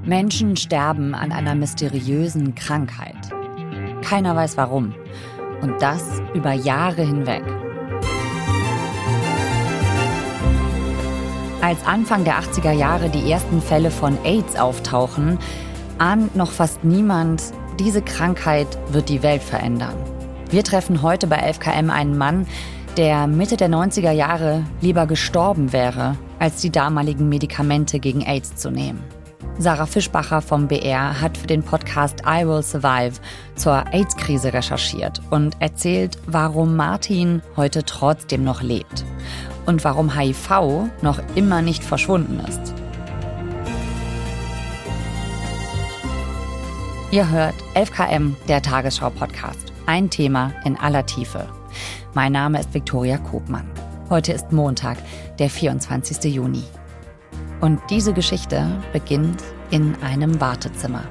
Menschen sterben an einer mysteriösen Krankheit. Keiner weiß warum. Und das über Jahre hinweg. Als Anfang der 80er Jahre die ersten Fälle von AIDS auftauchen, ahnt noch fast niemand, diese Krankheit wird die Welt verändern. Wir treffen heute bei 11KM einen Mann, der Mitte der 90er Jahre lieber gestorben wäre, als die damaligen Medikamente gegen AIDS zu nehmen. Sarah Fischbacher vom BR hat für den Podcast I Will Survive zur AIDS-Krise recherchiert und erzählt, warum Martin heute trotzdem noch lebt und warum HIV noch immer nicht verschwunden ist. Ihr hört 11KM, der Tagesschau-Podcast. Ein Thema in aller Tiefe. Mein Name ist Viktoria Kopmann. Heute ist Montag, der 24. Juni. Und diese Geschichte beginnt in einem Wartezimmer.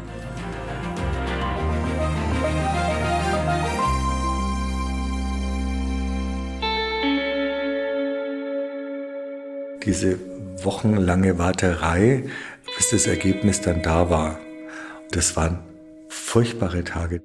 Diese wochenlange Warterei, bis das Ergebnis dann da war, das waren furchtbare Tage.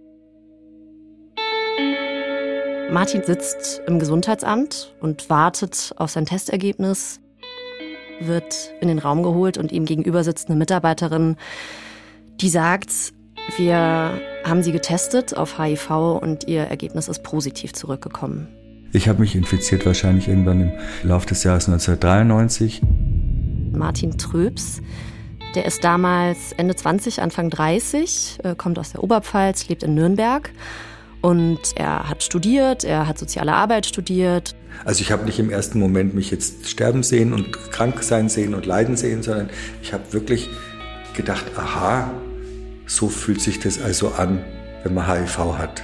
Martin sitzt im Gesundheitsamt und wartet auf sein Testergebnis, wird in den Raum geholt und ihm gegenüber sitzt eine Mitarbeiterin, die sagt, wir haben sie getestet auf HIV und ihr Ergebnis ist positiv zurückgekommen. Ich habe mich infiziert wahrscheinlich irgendwann im Laufe des Jahres 1993. Martin Tröps, der ist damals Ende 20, Anfang 30, kommt aus der Oberpfalz, lebt in Nürnberg. Und er hat studiert, er hat soziale Arbeit studiert. Also ich habe nicht im ersten Moment mich jetzt sterben sehen und krank sein sehen und leiden sehen, sondern ich habe wirklich gedacht, aha, so fühlt sich das also an, wenn man HIV hat.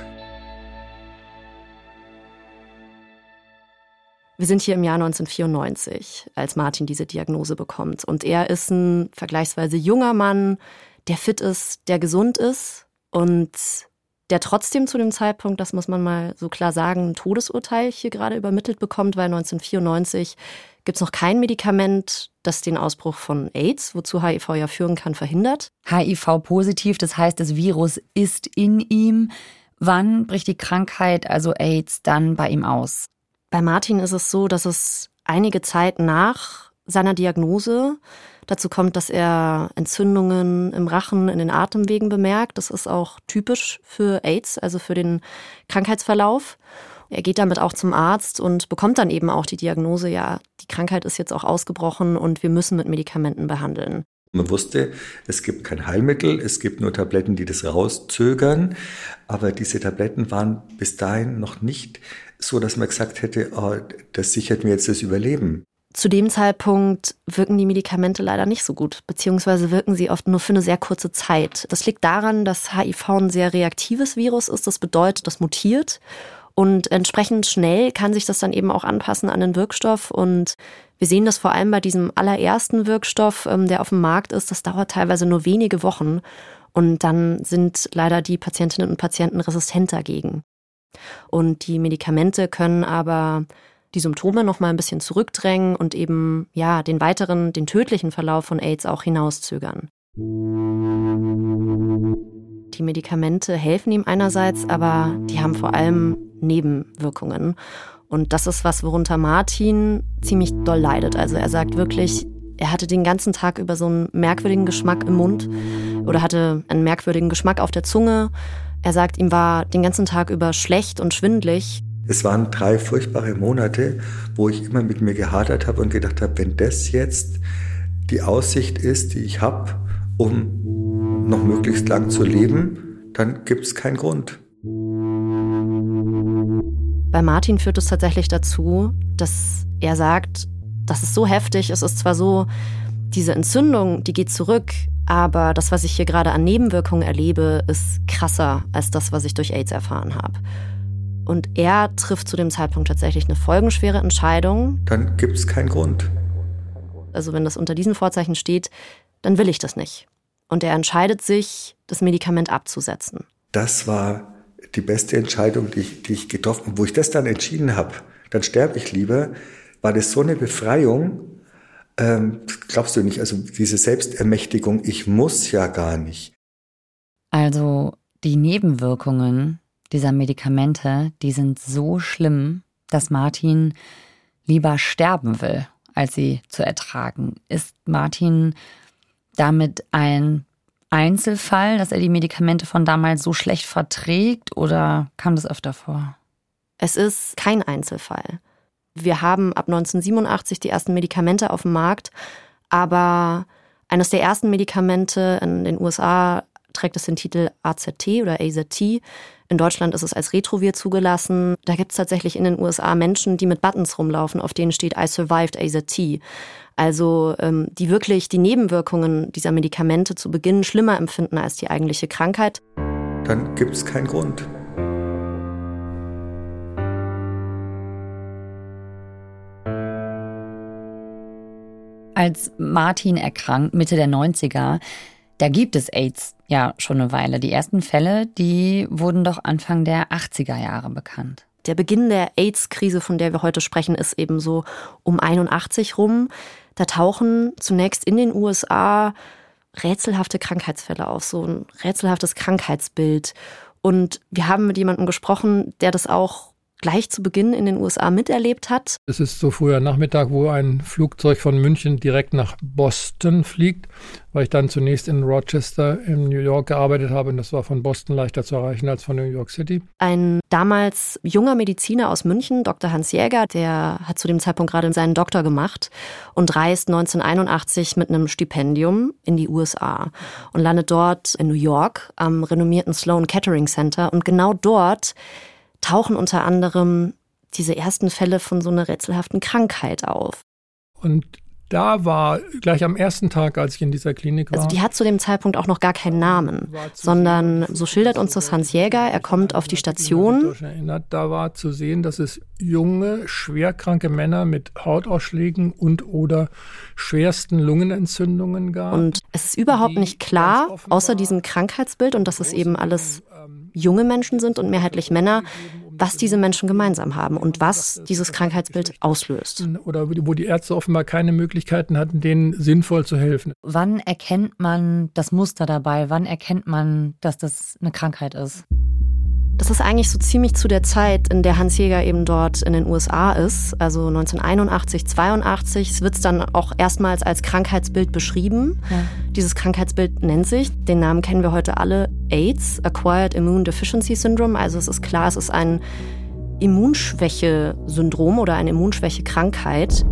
Wir sind hier im Jahr 1994, als Martin diese Diagnose bekommt. Und er ist ein vergleichsweise junger Mann, der fit ist, der gesund ist und der trotzdem zu dem Zeitpunkt, das muss man mal so klar sagen, ein Todesurteil hier gerade übermittelt bekommt, weil 1994 gibt es noch kein Medikament, das den Ausbruch von AIDS, wozu HIV ja führen kann, verhindert. HIV-positiv, das heißt, das Virus ist in ihm. Wann bricht die Krankheit, also AIDS, dann bei ihm aus? Bei Martin ist es so, dass es einige Zeit nach seiner Diagnose dazu kommt, dass er Entzündungen im Rachen, in den Atemwegen bemerkt. Das ist auch typisch für AIDS, also für den Krankheitsverlauf. Er geht damit auch zum Arzt und bekommt dann eben auch die Diagnose, ja, die Krankheit ist jetzt auch ausgebrochen und wir müssen mit Medikamenten behandeln. Man wusste, es gibt kein Heilmittel, es gibt nur Tabletten, die das rauszögern. Aber diese Tabletten waren bis dahin noch nicht so, dass man gesagt hätte, oh, das sichert mir jetzt das Überleben. Zu dem Zeitpunkt wirken die Medikamente leider nicht so gut, beziehungsweise wirken sie oft nur für eine sehr kurze Zeit. Das liegt daran, dass HIV ein sehr reaktives Virus ist. Das bedeutet, das mutiert und entsprechend schnell kann sich das dann eben auch anpassen an den Wirkstoff. Und wir sehen das vor allem bei diesem allerersten Wirkstoff, der auf dem Markt ist. Das dauert teilweise nur wenige Wochen und dann sind leider die Patientinnen und Patienten resistent dagegen. Und die Medikamente können aber die Symptome noch mal ein bisschen zurückdrängen und eben ja den tödlichen Verlauf von AIDS auch hinauszögern. Die Medikamente helfen ihm einerseits, aber die haben vor allem Nebenwirkungen. Und das ist was, worunter Martin ziemlich doll leidet. Also er sagt wirklich, er hatte den ganzen Tag über so einen merkwürdigen Geschmack im Mund oder hatte einen merkwürdigen Geschmack auf der Zunge. Er sagt, ihm war den ganzen Tag über schlecht und schwindelig. Es waren 3 furchtbare Monate, wo ich immer mit mir gehadert habe und gedacht habe, wenn das jetzt die Aussicht ist, die ich habe, um noch möglichst lang zu leben, dann gibt es keinen Grund. Bei Martin führt es tatsächlich dazu, dass er sagt, das ist so heftig, es ist zwar so, diese Entzündung, die geht zurück, aber das, was ich hier gerade an Nebenwirkungen erlebe, ist krasser als das, was ich durch AIDS erfahren habe. Und er trifft zu dem Zeitpunkt tatsächlich eine folgenschwere Entscheidung. Dann gibt es keinen Grund. Also wenn das unter diesen Vorzeichen steht, dann will ich das nicht. Und er entscheidet sich, das Medikament abzusetzen. Das war die beste Entscheidung, die ich getroffen habe. Wo ich das dann entschieden habe, dann sterbe ich lieber, war das so eine Befreiung, Glaubst du nicht, also diese Selbstermächtigung, ich muss ja gar nicht. Also die Nebenwirkungen dieser Medikamente, die sind so schlimm, dass Martin lieber sterben will, als sie zu ertragen. Ist Martin damit ein Einzelfall, dass er die Medikamente von damals so schlecht verträgt, oder kam das öfter vor? Es ist kein Einzelfall. Wir haben ab 1987 die ersten Medikamente auf dem Markt, aber eines der ersten Medikamente in den USA trägt es den Titel AZT oder AZT. In Deutschland ist es als Retrovir zugelassen. Da gibt es tatsächlich in den USA Menschen, die mit Buttons rumlaufen, auf denen steht I survived AZT. Also die wirklich die Nebenwirkungen dieser Medikamente zu Beginn schlimmer empfinden als die eigentliche Krankheit. Dann gibt es keinen Grund. Als Martin erkrankt, Mitte der 90er, da gibt es AIDS ja schon eine Weile. Die ersten Fälle, die wurden doch Anfang der 80er Jahre bekannt. Der Beginn der AIDS-Krise, von der wir heute sprechen, ist eben so um 81 rum. Da tauchen zunächst in den USA rätselhafte Krankheitsfälle auf, so ein rätselhaftes Krankheitsbild. Und wir haben mit jemandem gesprochen, der das auch gleich zu Beginn in den USA miterlebt hat. Es ist so früher Nachmittag, wo ein Flugzeug von München direkt nach Boston fliegt, weil ich dann zunächst in Rochester in New York gearbeitet habe. Und das war von Boston leichter zu erreichen als von New York City. Ein damals junger Mediziner aus München, Dr. Hans Jäger, der hat zu dem Zeitpunkt gerade seinen Doktor gemacht und reist 1981 mit einem Stipendium in die USA und landet dort in New York am renommierten Sloan Kettering Center. Und genau dort tauchen unter anderem diese ersten Fälle von so einer rätselhaften Krankheit auf. Und da war gleich am ersten Tag, als ich in dieser Klinik war. Also die hat zu dem Zeitpunkt auch noch gar keinen Namen, sondern so schildert uns das Hans Jäger. Er kommt auf die Station. Da war zu sehen, dass es junge, schwerkranke Männer mit Hautausschlägen und oder schwersten Lungenentzündungen gab. Und es ist überhaupt nicht klar, außer diesem Krankheitsbild und dass es eben alles junge Menschen sind und mehrheitlich Männer, was diese Menschen gemeinsam haben und was dieses Krankheitsbild auslöst. Oder wo die Ärzte offenbar keine Möglichkeiten hatten, denen sinnvoll zu helfen. Wann erkennt man das Muster dabei? Wann erkennt man, dass das eine Krankheit ist? Das ist eigentlich so ziemlich zu der Zeit, in der Hans Jäger eben dort in den USA ist, also 1981, 82. Es wird dann auch erstmals als Krankheitsbild beschrieben. Ja. Dieses Krankheitsbild nennt sich, den Namen kennen wir heute alle, AIDS, Acquired Immune Deficiency Syndrome. Also es ist klar, es ist ein Immunschwäche-Syndrom oder eine Immunschwäche-Krankheit.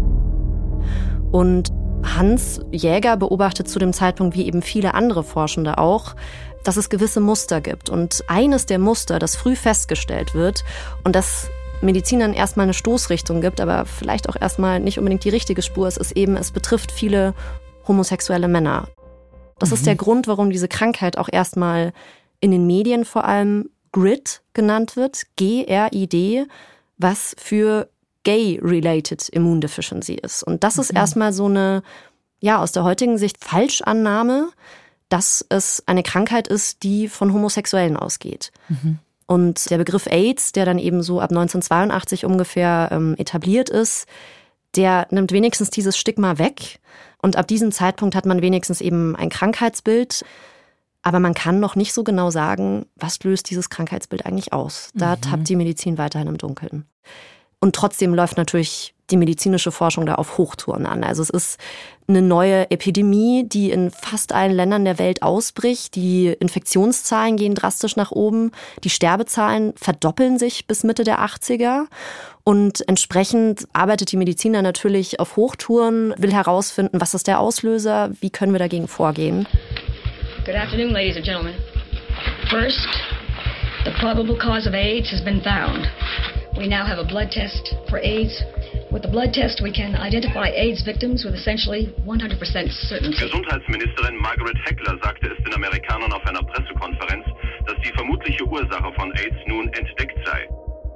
Und Hans Jäger beobachtet zu dem Zeitpunkt, wie eben viele andere Forschende auch, dass es gewisse Muster gibt. Und eines der Muster, das früh festgestellt wird und das Medizinern erstmal eine Stoßrichtung gibt, aber vielleicht auch erstmal nicht unbedingt die richtige Spur ist, ist eben, es betrifft viele homosexuelle Männer. Das ist der Grund, warum diese Krankheit auch erstmal in den Medien vor allem GRID genannt wird, GRID, was für Gay-Related Immune Deficiency ist. Und das ist erstmal so eine, ja, aus der heutigen Sicht Falschannahme, dass es eine Krankheit ist, die von Homosexuellen ausgeht. Und der Begriff AIDS, der dann eben so ab 1982 ungefähr etabliert ist, der nimmt wenigstens dieses Stigma weg. Und ab diesem Zeitpunkt hat man wenigstens eben ein Krankheitsbild. Aber man kann noch nicht so genau sagen, was löst dieses Krankheitsbild eigentlich aus. Da tappt die Medizin weiterhin im Dunkeln. Und trotzdem läuft natürlich die medizinische Forschung da auf Hochtouren an. Also es ist eine neue Epidemie, die in fast allen Ländern der Welt ausbricht. Die Infektionszahlen gehen drastisch nach oben. Die Sterbezahlen verdoppeln sich bis Mitte der 80er. Und entsprechend arbeitet die Medizin da natürlich auf Hochtouren, will herausfinden, was ist der Auslöser, wie können wir dagegen vorgehen. Good afternoon, ladies and gentlemen. First, the probable cause of AIDS has been found. We now have a blood test for AIDS. With the blood test, we can identify AIDS victims with essentially 100% certainty. Gesundheitsministerin Margaret Heckler sagte es den Amerikanern auf einer Pressekonferenz, dass die vermutliche Ursache von AIDS nun entdeckt sei.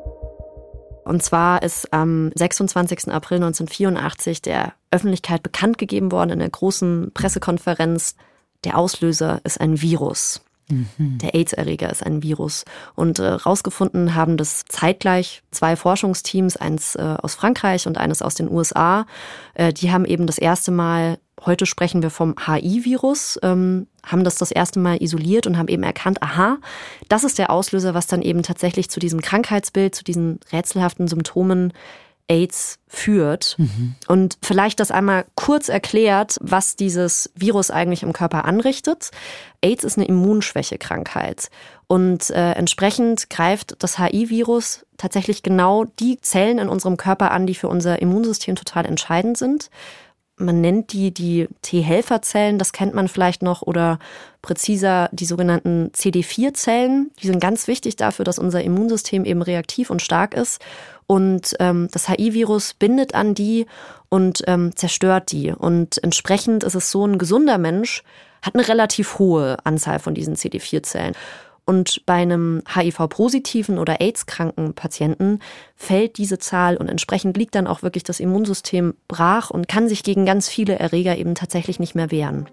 Und zwar ist am 26. April 1984 der Öffentlichkeit bekannt gegeben worden in der großen Pressekonferenz, der Auslöser ist ein Virus. Der AIDS-Erreger ist ein Virus. Und rausgefunden haben das zeitgleich 2 Forschungsteams, eins aus Frankreich und eines aus den USA. Die haben eben das erste Mal, heute sprechen wir vom HI-Virus, haben das erste Mal isoliert und haben eben erkannt, aha, das ist der Auslöser, was dann eben tatsächlich zu diesem Krankheitsbild, zu diesen rätselhaften Symptomen AIDS führt. Und vielleicht das einmal kurz erklärt, was dieses Virus eigentlich im Körper anrichtet. AIDS ist eine Immunschwächekrankheit und entsprechend greift das HIV-Virus tatsächlich genau die Zellen in unserem Körper an, die für unser Immunsystem total entscheidend sind. Man nennt die T-Helferzellen, das kennt man vielleicht noch, oder präziser die sogenannten CD4-Zellen. Die sind ganz wichtig dafür, dass unser Immunsystem eben reaktiv und stark ist. Und das HIV-Virus bindet an die und zerstört die. Und entsprechend ist es so, ein gesunder Mensch hat eine relativ hohe Anzahl von diesen CD4-Zellen. Und bei einem HIV-positiven oder AIDS-kranken Patienten fällt diese Zahl und entsprechend liegt dann auch wirklich das Immunsystem brach und kann sich gegen ganz viele Erreger eben tatsächlich nicht mehr wehren.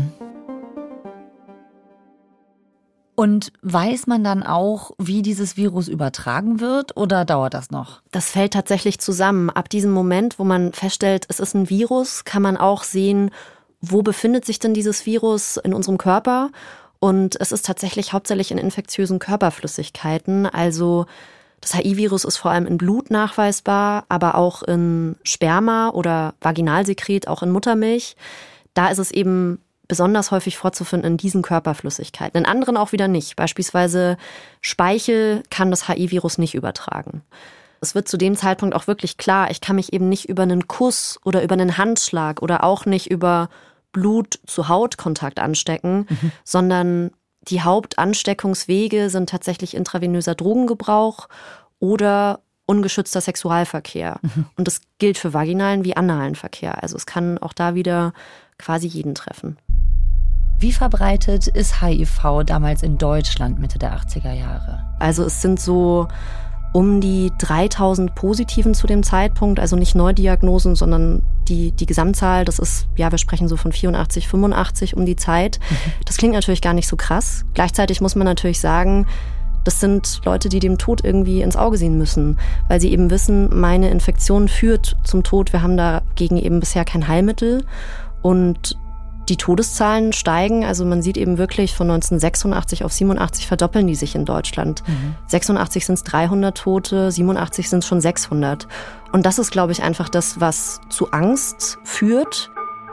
Und weiß man dann auch, wie dieses Virus übertragen wird oder dauert das noch? Das fällt tatsächlich zusammen. Ab diesem Moment, wo man feststellt, es ist ein Virus, kann man auch sehen, wo befindet sich denn dieses Virus in unserem Körper? Und es ist tatsächlich hauptsächlich in infektiösen Körperflüssigkeiten. Also das HIV-Virus ist vor allem in Blut nachweisbar, aber auch in Sperma oder Vaginalsekret, auch in Muttermilch. Da ist es eben besonders häufig vorzufinden in diesen Körperflüssigkeiten. In anderen auch wieder nicht. Beispielsweise Speichel kann das HIV-Virus nicht übertragen. Es wird zu dem Zeitpunkt auch wirklich klar, ich kann mich eben nicht über einen Kuss oder über einen Handschlag oder auch nicht über Blut-zu-Haut-Kontakt anstecken, sondern die Hauptansteckungswege sind tatsächlich intravenöser Drogengebrauch oder ungeschützter Sexualverkehr. Und das gilt für vaginalen wie analen Verkehr. Also es kann auch da wieder quasi jeden treffen. Wie verbreitet ist HIV damals in Deutschland Mitte der 80er Jahre? Also es sind so um die 3000 Positiven zu dem Zeitpunkt, also nicht Neudiagnosen, sondern die Gesamtzahl, das ist, ja, wir sprechen so von 84, 85 um die Zeit. Das klingt natürlich gar nicht so krass. Gleichzeitig muss man natürlich sagen, das sind Leute, die dem Tod irgendwie ins Auge sehen müssen, weil sie eben wissen, meine Infektion führt zum Tod. Wir haben dagegen eben bisher kein Heilmittel und die Todeszahlen steigen, also man sieht eben wirklich von 1986 auf 87 verdoppeln die sich in Deutschland. 86 sind es 300 Tote, 87 sind es schon 600. Und das ist, glaube ich, einfach das, was zu Angst führt.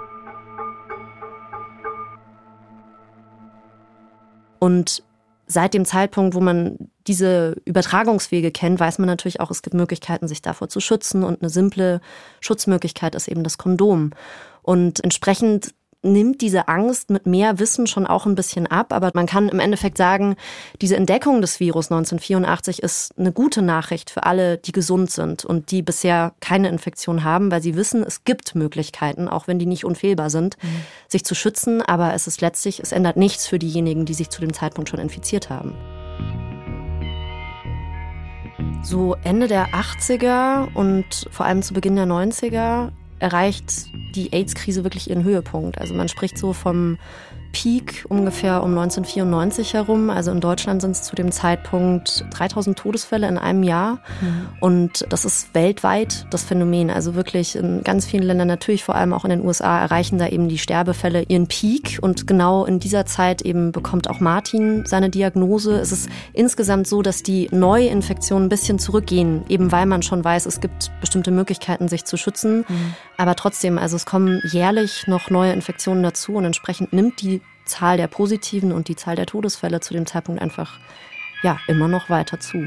Und seit dem Zeitpunkt, wo man diese Übertragungswege kennt, weiß man natürlich auch, es gibt Möglichkeiten, sich davor zu schützen. Und eine simple Schutzmöglichkeit ist eben das Kondom. Und entsprechend nimmt diese Angst mit mehr Wissen schon auch ein bisschen ab. Aber man kann im Endeffekt sagen, diese Entdeckung des Virus 1984 ist eine gute Nachricht für alle, die gesund sind und die bisher keine Infektion haben, weil sie wissen, es gibt Möglichkeiten, auch wenn die nicht unfehlbar sind, sich zu schützen. Aber es ist letztlich, es ändert nichts für diejenigen, die sich zu dem Zeitpunkt schon infiziert haben. So Ende der 80er und vor allem zu Beginn der 90er erreicht die AIDS-Krise wirklich ihren Höhepunkt. Also man spricht so vom Peak ungefähr um 1994 herum. Also in Deutschland sind es zu dem Zeitpunkt 3000 Todesfälle in einem Jahr. Und das ist weltweit das Phänomen. Also wirklich in ganz vielen Ländern, natürlich vor allem auch in den USA, erreichen da eben die Sterbefälle ihren Peak. Und genau in dieser Zeit eben bekommt auch Martin seine Diagnose. Es ist insgesamt so, dass die Neuinfektionen ein bisschen zurückgehen, eben weil man schon weiß, es gibt bestimmte Möglichkeiten, sich zu schützen. Aber trotzdem, also es kommen jährlich noch neue Infektionen dazu und entsprechend nimmt die Zahl der Positiven und die Zahl der Todesfälle zu dem Zeitpunkt einfach, ja, immer noch weiter zu.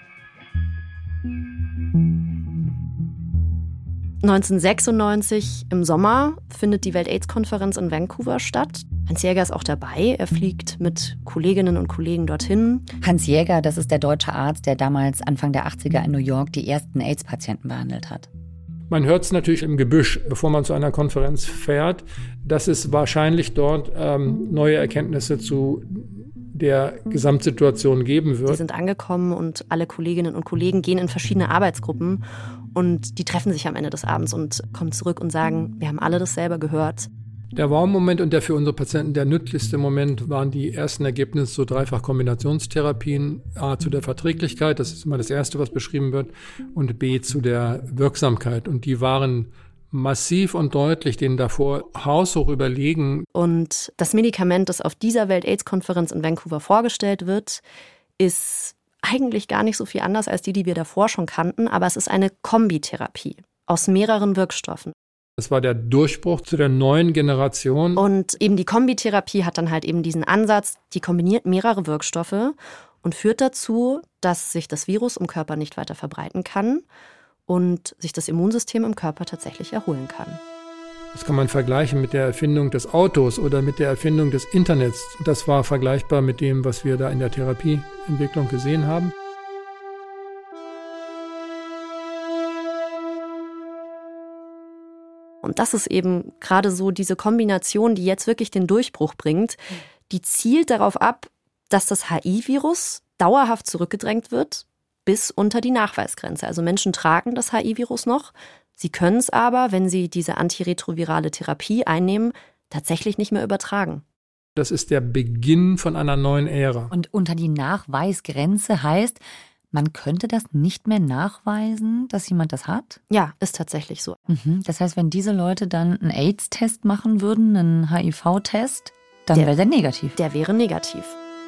1996 im Sommer findet die Welt-AIDS-Konferenz in Vancouver statt. Hans Jäger ist auch dabei. Er fliegt mit Kolleginnen und Kollegen dorthin. Hans Jäger, das ist der deutsche Arzt, der damals Anfang der 80er in New York die ersten AIDS-Patienten behandelt hat. Man hört es natürlich im Gebüsch, bevor man zu einer Konferenz fährt, dass es wahrscheinlich dort neue Erkenntnisse zu der Gesamtsituation geben wird. Die sind angekommen und alle Kolleginnen und Kollegen gehen in verschiedene Arbeitsgruppen und die treffen sich am Ende des Abends und kommen zurück und sagen, wir haben alle das selber gehört. Der Wow-Moment und der für unsere Patienten der nützlichste Moment waren die ersten Ergebnisse zu Dreifach-Kombinationstherapien. A, zu der Verträglichkeit, das ist immer das Erste, was beschrieben wird, und B, zu der Wirksamkeit. Und die waren massiv und deutlich denen davor haushoch überlegen. Und das Medikament, das auf dieser Welt-AIDS-Konferenz in Vancouver vorgestellt wird, ist eigentlich gar nicht so viel anders als die wir davor schon kannten, aber es ist eine Kombitherapie aus mehreren Wirkstoffen. Das war der Durchbruch zu der neuen Generation. Und eben die Kombitherapie hat dann halt eben diesen Ansatz, die kombiniert mehrere Wirkstoffe und führt dazu, dass sich das Virus im Körper nicht weiter verbreiten kann und sich das Immunsystem im Körper tatsächlich erholen kann. Das kann man vergleichen mit der Erfindung des Autos oder mit der Erfindung des Internets. Das war vergleichbar mit dem, was wir da in der Therapieentwicklung gesehen haben. Und das ist eben gerade so diese Kombination, die jetzt wirklich den Durchbruch bringt. Die zielt darauf ab, dass das HIV-Virus dauerhaft zurückgedrängt wird bis unter die Nachweisgrenze. Also Menschen tragen das HIV-Virus noch. Sie können es aber, wenn sie diese antiretrovirale Therapie einnehmen, tatsächlich nicht mehr übertragen. Das ist der Beginn von einer neuen Ära. Und unter die Nachweisgrenze heißt, man könnte das nicht mehr nachweisen, dass jemand das hat? Ja, ist tatsächlich so. Das heißt, wenn diese Leute dann einen AIDS-Test machen würden, einen HIV-Test, dann wäre der negativ. Der wäre negativ.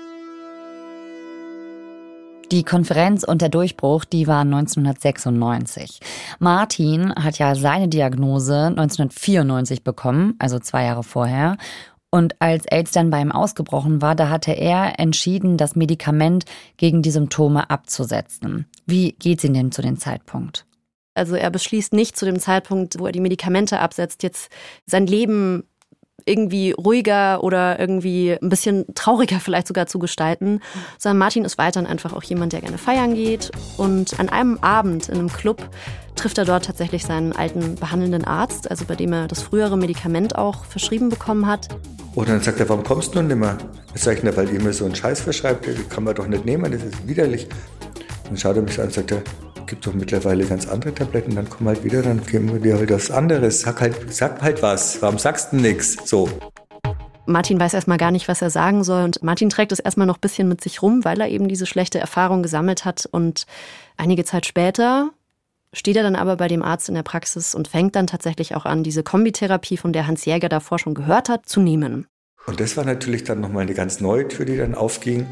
Die Konferenz und der Durchbruch, die war 1996. Martin hat ja seine Diagnose 1994 bekommen, also 2 Jahre vorher. Und als AIDS dann bei ihm ausgebrochen war, da hatte er entschieden, das Medikament gegen die Symptome abzusetzen. Wie geht's ihm denn zu dem Zeitpunkt? Also er beschließt nicht zu dem Zeitpunkt, wo er die Medikamente absetzt, jetzt sein Leben irgendwie ruhiger oder irgendwie ein bisschen trauriger vielleicht sogar zu gestalten, sondern Martin ist weiterhin einfach auch jemand, der gerne feiern geht. Und an einem Abend in einem Club trifft er dort tatsächlich seinen alten behandelnden Arzt, also bei dem er das frühere Medikament auch verschrieben bekommen hat. Und dann sagt er, warum kommst du nun nicht mehr? Das sag ich, weil ihr mir so einen Scheiß verschreibt, den kann man doch nicht nehmen, das ist widerlich. Dann schaut er mich an und sagt, gibt doch mittlerweile ganz andere Tabletten, dann komm halt wieder, dann geben wir dir halt was anderes. Sag halt was, warum sagst du nichts? So. Martin weiß erstmal gar nicht, was er sagen soll und Martin trägt es erstmal noch ein bisschen mit sich rum, weil er eben diese schlechte Erfahrung gesammelt hat und einige Zeit später steht er dann aber bei dem Arzt in der Praxis und fängt dann tatsächlich auch an, diese Kombitherapie, von der Hans Jäger davor schon gehört hat, zu nehmen. Und das war natürlich dann nochmal eine ganz neue Tür, die dann aufging.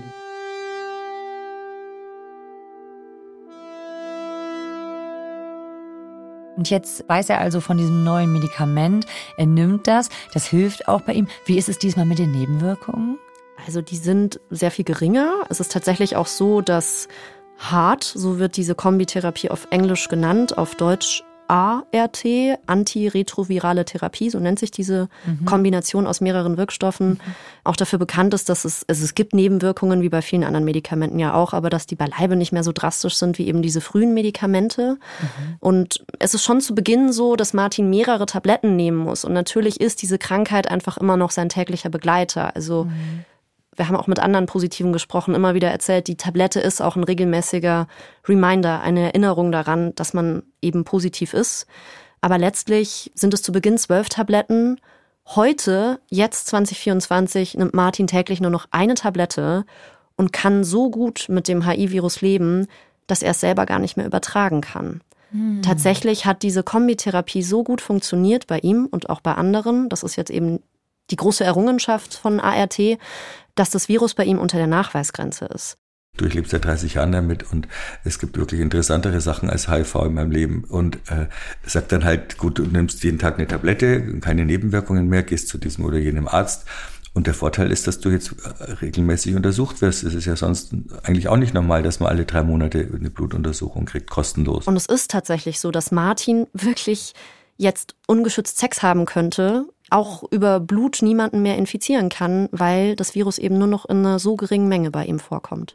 Und jetzt weiß er also von diesem neuen Medikament, er nimmt das hilft auch bei ihm. Wie ist es diesmal mit den Nebenwirkungen? Also die sind sehr viel geringer. Es ist tatsächlich auch so, dass HAART, so wird diese Kombitherapie auf Englisch genannt, auf Deutsch ART, antiretrovirale Therapie, so nennt sich diese Kombination aus mehreren Wirkstoffen, auch dafür bekannt ist, dass es gibt Nebenwirkungen, wie bei vielen anderen Medikamenten ja auch, aber dass die beileibe nicht mehr so drastisch sind wie eben diese frühen Medikamente. Und es ist schon zu Beginn so, dass Martin mehrere Tabletten nehmen muss. Und natürlich ist diese Krankheit einfach immer noch sein täglicher Begleiter. Also wir haben auch mit anderen Positiven gesprochen, immer wieder erzählt, die Tablette ist auch ein regelmäßiger Reminder, eine Erinnerung daran, dass man eben positiv ist. Aber letztlich sind es zu Beginn 12 Tabletten. Heute, jetzt 2024, nimmt Martin täglich nur noch eine Tablette und kann so gut mit dem HIV-Virus leben, dass er es selber gar nicht mehr übertragen kann. Tatsächlich hat diese Kombitherapie so gut funktioniert bei ihm und auch bei anderen, das ist jetzt eben die große Errungenschaft von ART, dass das Virus bei ihm unter der Nachweisgrenze ist. Du, ich lebe seit 30 Jahren damit und es gibt wirklich interessantere Sachen als HIV in meinem Leben. Und sagt dann halt, gut, du nimmst jeden Tag eine Tablette, keine Nebenwirkungen mehr, gehst zu diesem oder jenem Arzt. Und der Vorteil ist, dass du jetzt regelmäßig untersucht wirst. Es ist ja sonst eigentlich auch nicht normal, dass man alle 3 Monate eine Blutuntersuchung kriegt, kostenlos. Und es ist tatsächlich so, dass Martin wirklich jetzt ungeschützt Sex haben könnte, auch über Blut niemanden mehr infizieren kann, weil das Virus eben nur noch in einer so geringen Menge bei ihm vorkommt.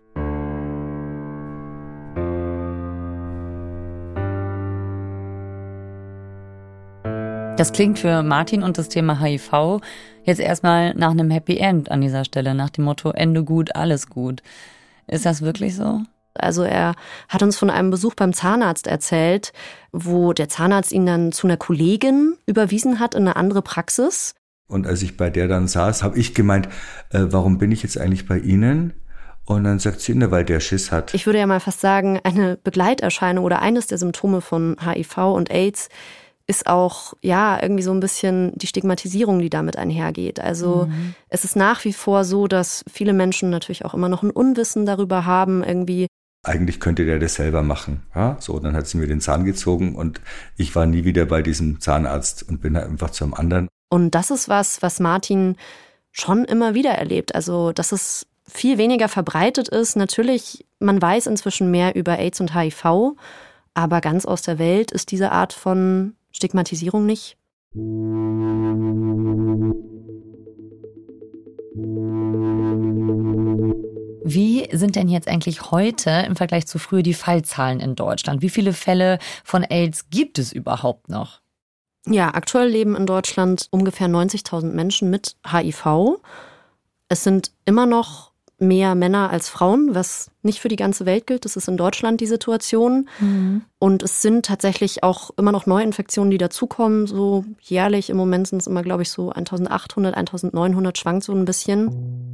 Das klingt für Martin und das Thema HIV jetzt erstmal nach einem Happy End an dieser Stelle, nach dem Motto Ende gut, alles gut. Ist das wirklich so? Also er hat uns von einem Besuch beim Zahnarzt erzählt, wo der Zahnarzt ihn dann zu einer Kollegin überwiesen hat in eine andere Praxis. Und als ich bei der dann saß, habe ich gemeint, warum bin ich jetzt eigentlich bei Ihnen? Und dann sagt sie, weil der Schiss hat. Ich würde ja mal fast sagen, eine Begleiterscheinung oder eines der Symptome von HIV und AIDS ist auch irgendwie so ein bisschen die Stigmatisierung, die damit einhergeht. Also es ist nach wie vor so, dass viele Menschen natürlich auch immer noch ein Unwissen darüber haben, irgendwie. Eigentlich könnte der das selber machen. Ja? So, dann hat sie mir den Zahn gezogen und ich war nie wieder bei diesem Zahnarzt und bin einfach zu einem anderen. Und das ist was Martin schon immer wieder erlebt. Also, dass es viel weniger verbreitet ist. Natürlich, man weiß inzwischen mehr über AIDS und HIV, aber ganz aus der Welt ist diese Art von Stigmatisierung nicht. Wie sind denn jetzt eigentlich heute im Vergleich zu früher die Fallzahlen in Deutschland? Wie viele Fälle von AIDS gibt es überhaupt noch? Ja, aktuell leben in Deutschland ungefähr 90.000 Menschen mit HIV. Es sind immer noch mehr Männer als Frauen, was nicht für die ganze Welt gilt. Das ist in Deutschland die Situation. Und es sind tatsächlich auch immer noch Neuinfektionen, die dazukommen. So jährlich im Moment sind es immer, glaube ich, so 1.800, 1.900, schwankt so ein bisschen.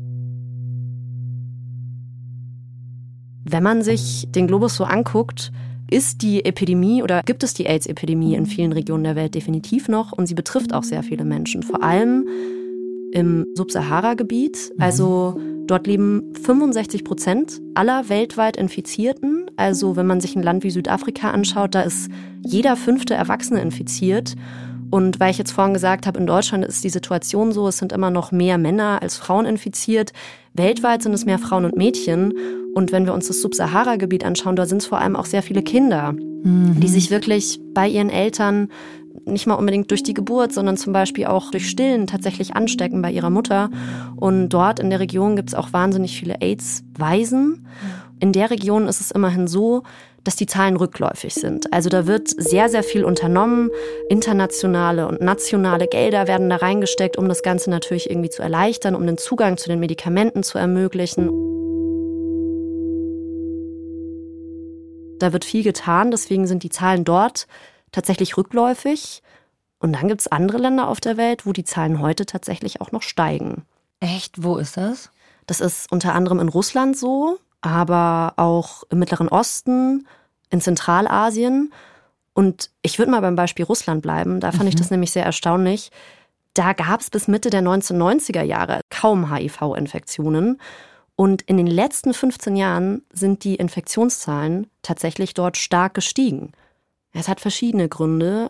Wenn man sich den Globus so anguckt, ist die Epidemie oder gibt es die AIDS-Epidemie in vielen Regionen der Welt definitiv noch. Und sie betrifft auch sehr viele Menschen, vor allem im Subsahara-Gebiet. Also dort leben 65% aller weltweit Infizierten. Also wenn man sich ein Land wie Südafrika anschaut, da ist jeder 5. Erwachsene infiziert. Und weil ich jetzt vorhin gesagt habe, in Deutschland ist die Situation so, es sind immer noch mehr Männer als Frauen infiziert. Weltweit sind es mehr Frauen und Mädchen. Und wenn wir uns das Subsahara-Gebiet anschauen, da sind es vor allem auch sehr viele Kinder, die sich wirklich bei ihren Eltern nicht mal unbedingt durch die Geburt, sondern zum Beispiel auch durch Stillen tatsächlich anstecken bei ihrer Mutter. Und dort in der Region gibt es auch wahnsinnig viele AIDS-Waisen. In der Region ist es immerhin so, dass die Zahlen rückläufig sind. Also da wird sehr, sehr viel unternommen. Internationale und nationale Gelder werden da reingesteckt, um das Ganze natürlich irgendwie zu erleichtern, um den Zugang zu den Medikamenten zu ermöglichen. Da wird viel getan, deswegen sind die Zahlen dort tatsächlich rückläufig. Und dann gibt es andere Länder auf der Welt, wo die Zahlen heute tatsächlich auch noch steigen. Echt? Wo ist das? Das ist unter anderem in Russland so, aber auch im Mittleren Osten, in Zentralasien. Und ich würde mal beim Beispiel Russland bleiben, da fand ich das nämlich sehr erstaunlich. Da gab es bis Mitte der 1990er Jahre kaum HIV-Infektionen. Und in den letzten 15 Jahren sind die Infektionszahlen tatsächlich dort stark gestiegen. Es hat verschiedene Gründe.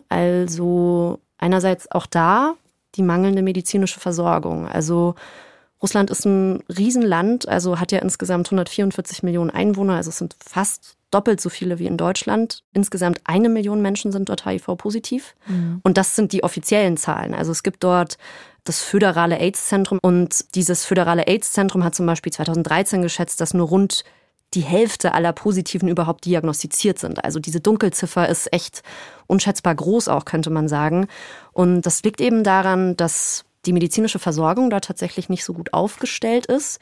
Also einerseits auch da die mangelnde medizinische Versorgung. Also Russland ist ein Riesenland, also hat ja insgesamt 144 Millionen Einwohner. Also es sind fast doppelt so viele wie in Deutschland. Insgesamt 1 Million Menschen sind dort HIV-positiv. Und das sind die offiziellen Zahlen. Also es gibt dort das Föderale AIDS-Zentrum. Und dieses Föderale AIDS-Zentrum hat zum Beispiel 2013 geschätzt, dass nur rund die Hälfte aller Positiven überhaupt diagnostiziert sind. Also diese Dunkelziffer ist echt unschätzbar groß auch, könnte man sagen. Und das liegt eben daran, dass die medizinische Versorgung da tatsächlich nicht so gut aufgestellt ist.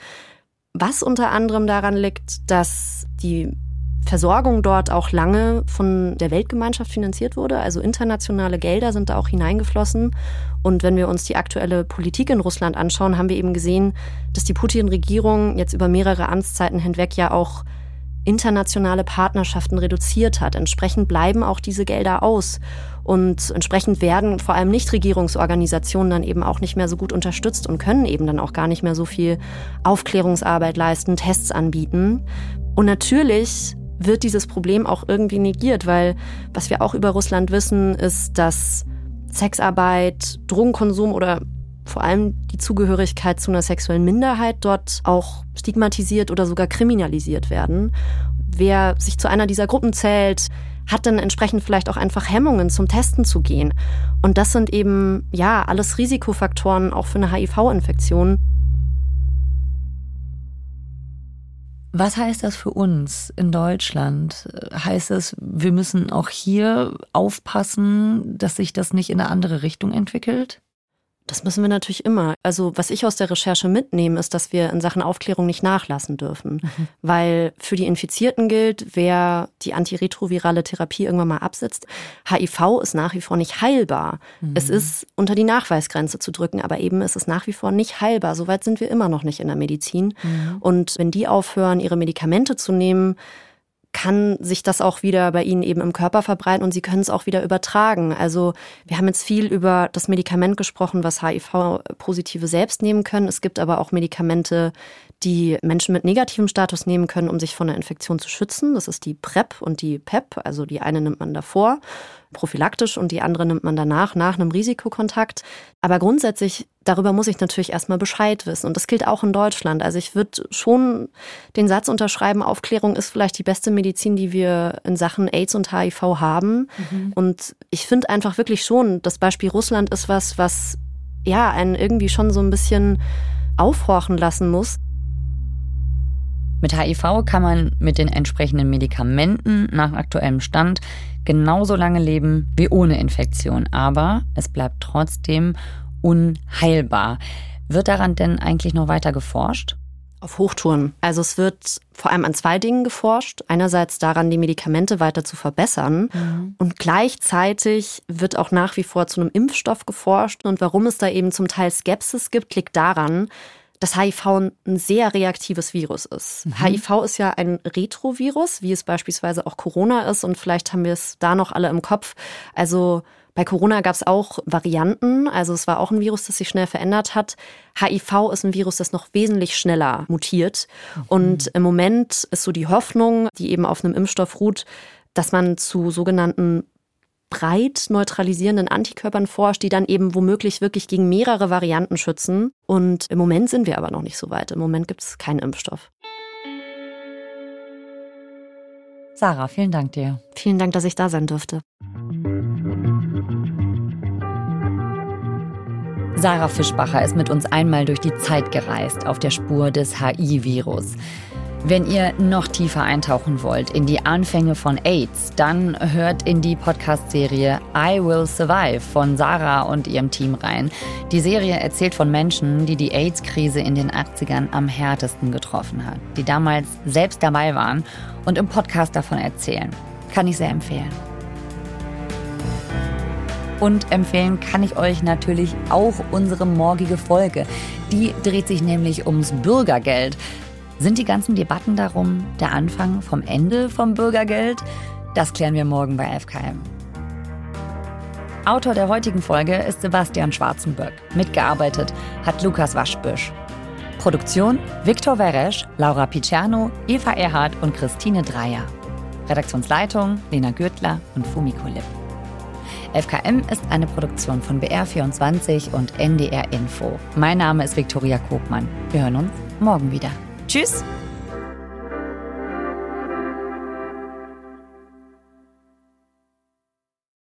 Was unter anderem daran liegt, dass die Versorgung dort auch lange von der Weltgemeinschaft finanziert wurde. Also internationale Gelder sind da auch hineingeflossen. Und wenn wir uns die aktuelle Politik in Russland anschauen, haben wir eben gesehen, dass die Putin-Regierung jetzt über mehrere Amtszeiten hinweg ja auch internationale Partnerschaften reduziert hat. Entsprechend bleiben auch diese Gelder aus. Und entsprechend werden vor allem Nichtregierungsorganisationen dann eben auch nicht mehr so gut unterstützt und können eben dann auch gar nicht mehr so viel Aufklärungsarbeit leisten, Tests anbieten. Und natürlich wird dieses Problem auch irgendwie negiert, weil was wir auch über Russland wissen, ist, dass Sexarbeit, Drogenkonsum oder vor allem die Zugehörigkeit zu einer sexuellen Minderheit dort auch stigmatisiert oder sogar kriminalisiert werden. Wer sich zu einer dieser Gruppen zählt, hat dann entsprechend vielleicht auch einfach Hemmungen, zum Testen zu gehen. Und das sind eben, ja, alles Risikofaktoren auch für eine HIV-Infektion. Was heißt das für uns in Deutschland? Heißt es, wir müssen auch hier aufpassen, dass sich das nicht in eine andere Richtung entwickelt? Das müssen wir natürlich immer. Also was ich aus der Recherche mitnehme, ist, dass wir in Sachen Aufklärung nicht nachlassen dürfen. Weil für die Infizierten gilt, wer die antiretrovirale Therapie irgendwann mal absetzt, HIV ist nach wie vor nicht heilbar. Es ist unter die Nachweisgrenze zu drücken, aber eben ist es nach wie vor nicht heilbar. Soweit sind wir immer noch nicht in der Medizin. Und wenn die aufhören, ihre Medikamente zu nehmen, kann sich das auch wieder bei ihnen eben im Körper verbreiten und sie können es auch wieder übertragen. Also wir haben jetzt viel über das Medikament gesprochen, was HIV-Positive selbst nehmen können. Es gibt aber auch Medikamente, die Menschen mit negativem Status nehmen können, um sich vor einer Infektion zu schützen. Das ist die PrEP und die PEP. Also die eine nimmt man davor, prophylaktisch, und die andere nimmt man danach, nach einem Risikokontakt. Aber grundsätzlich, darüber muss ich natürlich erstmal Bescheid wissen. Und das gilt auch in Deutschland. Also ich würde schon den Satz unterschreiben, Aufklärung ist vielleicht die beste Medizin, die wir in Sachen AIDS und HIV haben. Und ich finde einfach wirklich schon, das Beispiel Russland ist was ja einen irgendwie schon so ein bisschen aufhorchen lassen muss. Mit HIV kann man mit den entsprechenden Medikamenten nach aktuellem Stand genauso lange leben wie ohne Infektion. Aber es bleibt trotzdem unheilbar. Wird daran denn eigentlich noch weiter geforscht? Auf Hochtouren. Also es wird vor allem an 2 Dingen geforscht. Einerseits daran, die Medikamente weiter zu verbessern. Und gleichzeitig wird auch nach wie vor zu einem Impfstoff geforscht. Und warum es da eben zum Teil Skepsis gibt, liegt daran, dass HIV ein sehr reaktives Virus ist. HIV ist ja ein Retrovirus, wie es beispielsweise auch Corona ist. Und vielleicht haben wir es da noch alle im Kopf. Also bei Corona gab es auch Varianten. Also es war auch ein Virus, das sich schnell verändert hat. HIV ist ein Virus, das noch wesentlich schneller mutiert. Und im Moment ist so die Hoffnung, die eben auf einem Impfstoff ruht, dass man zu sogenannten breit neutralisierenden Antikörpern forscht, die dann eben womöglich wirklich gegen mehrere Varianten schützen. Und im Moment sind wir aber noch nicht so weit. Im Moment gibt es keinen Impfstoff. Sarah, vielen Dank dir. Vielen Dank, dass ich da sein durfte. Sarah Fischbacher ist mit uns einmal durch die Zeit gereist auf der Spur des HIV-Virus. Wenn ihr noch tiefer eintauchen wollt in die Anfänge von AIDS, dann hört in die Podcast-Serie I Will Survive von Sarah und ihrem Team rein. Die Serie erzählt von Menschen, die die AIDS-Krise in den 80ern am härtesten getroffen hat, die damals selbst dabei waren und im Podcast davon erzählen. Kann ich sehr empfehlen. Und empfehlen kann ich euch natürlich auch unsere morgige Folge. Die dreht sich nämlich ums Bürgergeld. Sind die ganzen Debatten darum der Anfang vom Ende vom Bürgergeld? Das klären wir morgen bei 11KM. Autor der heutigen Folge ist Sebastian Schwarzenböck. Mitgearbeitet hat Lukas Waschbüsch. Produktion Viktor Weresch, Laura Picciano, Eva Erhardt und Christine Dreier. Redaktionsleitung Lena Gürtler und Fumiko Lipp. 11KM ist eine Produktion von BR24 und NDR Info. Mein Name ist Viktoria Kobmann. Wir hören uns morgen wieder. Tschüss!